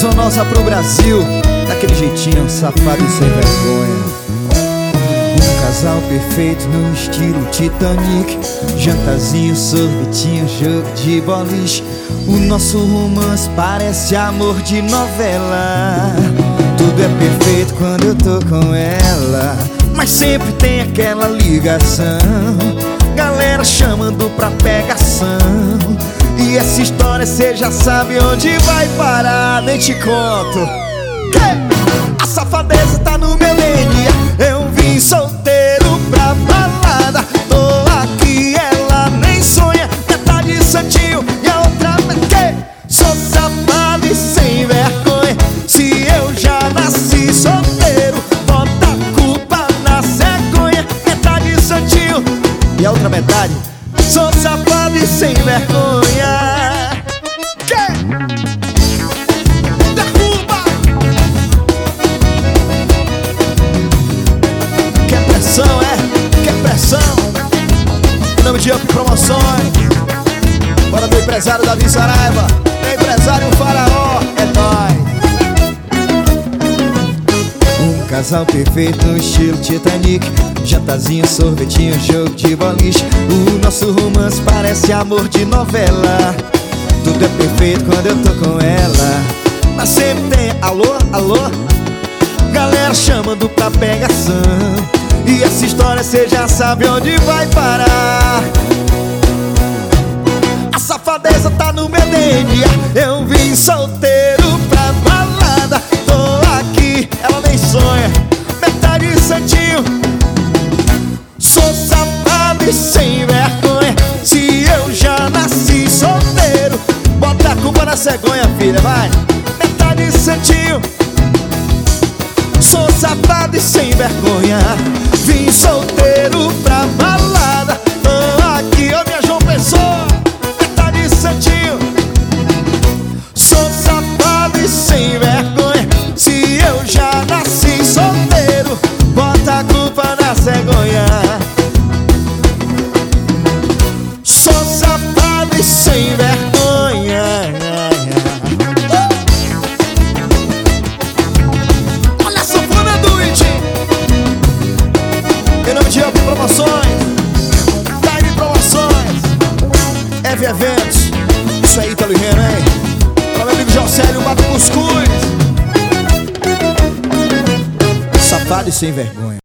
Zona Norte pro Brasil, daquele jeitinho, safado e sem vergonha. Um casal perfeito no estilo Titanic, jantazinho, sorvetinho, jogo de boliche. O nosso romance parece amor de novela. Tudo é perfeito quando eu tô com ela, mas sempre tem aquela ligação, galera chamando pra pegação. E essa história cê já sabe onde vai parar, nem te conto. A safadeza tá no meu DNA. Eu vim solteiro pra balada, tô aqui, ela nem sonha. Metade santinho e a outra sou safado e sem vergonha. Se eu já nasci solteiro, bota a culpa na cegonha. Metade santinho e a outra metade sou safado e sem vergonha. Derruba! Quer pressão, Quer pressão? Em nome de Up Promoções, bora do empresário Davi Saraiva, empresário Faraó, é nóis. Um casal perfeito no estilo Titanic, jantazinho, sorvetinho, jogo de boliche. O nosso romance parece amor de novela. Tudo é perfeito quando eu tô com ela, mas sempre tem alô, alô, galera chamando pra pegação. E essa história cê já sabe onde vai parar. A safadeza tá no meu DNA. Eu vim solteiro pra balada, tô aqui, ela nem sonha. Metade santinho, sou safado e sem vergonha. Se eu já nasci solteiro, bota a culpa na cegonha, filha, vai. Metade santinho, sou safado e sem vergonha. Vim solteiro pra balada, tô aqui, ô minha João Pessoa. Metade santinho, sou safado e sem vergonha. Se eu já nasci solteiro, bota a culpa na cegonha. Sou safado e sem vergonha. Olha a sanfona do It. Em nome de Up Promoções, Time Promoções, Eve Eventos. Isso aí, Italo e Renan, hein? Para meu amigo Jocélio, Bato Cuscuz. Safado e sem vergonha.